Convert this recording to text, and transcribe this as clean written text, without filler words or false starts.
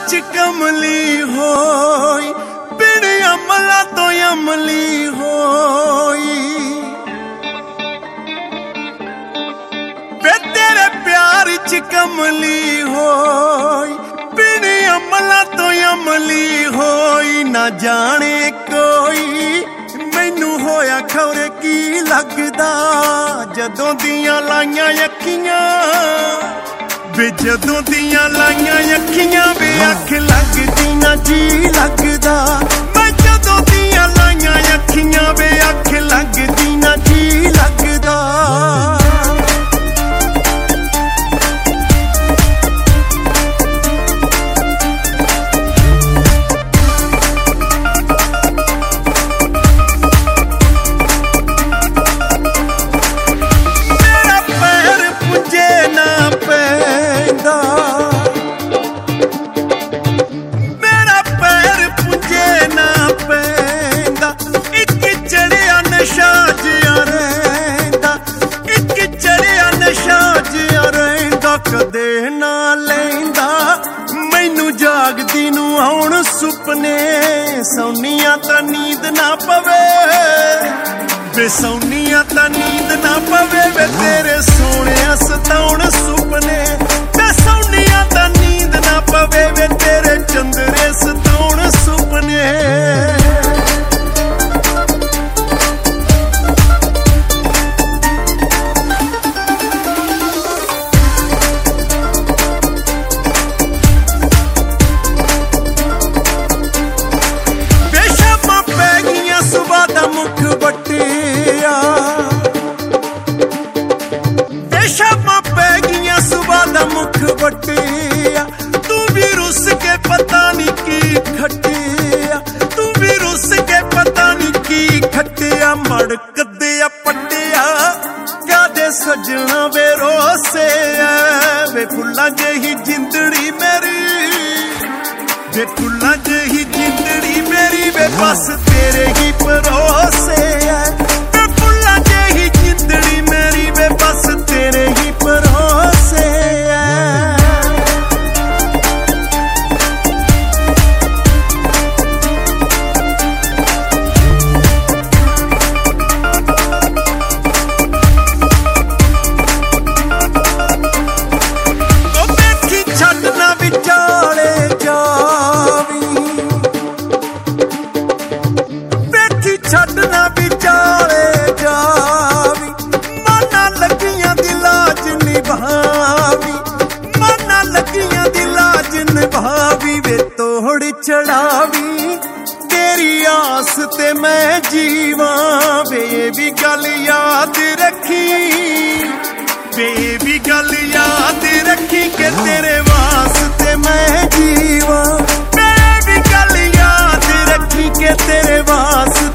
च कमली होई बिन अमला तो अमली होई वे तेरे प्यार च कमली होई बिन अमला तो अमली होई ना जाने कोई मैनू होया खौरे की लगदा जदों दियां लाइयां अखियां वे जदों दियां लाइयां अखियां वे अख लगदी ना जी लगदा मैं जदों दियां लाइयां अखियां वे अख लगदी ना जी लगदा कदे ना लैंदा मैनू जागदी नू आउण सुपने सौनिया तां नींद ना पवे वे सौनिया तां नींद ना पवे वे तेरे सोने सताउण सुपने वे सौनिया तां नींद ना पवे वे तेरे चंदरे सताउण सुपने मुख बटिया तू भी रुस के पता नहीं की खटिया तू भी रुस के पता नहीं की खटिया मड़क दिया पटिया क्या दे सजना वे रोसे वे फुल्ला जही जिंदड़ी मेरी वे फुल्ला जही जिंदड़ी मेरी वे बस तेरे ही परोसे वे फुल्ला जही जिंदड़ी मेरी वे बस तेरे ही परोसे छड़ना विचाले जावी माना लगियां दी लाज निभावी माना लगियां दी लाज निभावी वे तोड़ चढ़ावी तेरी आस ते मैं जीवा वे भी गल याद रखी वे भी गल याद रखी के तेरे वास्ते मैं जीवा वे भी गल याद रखी के तेरे वास्ते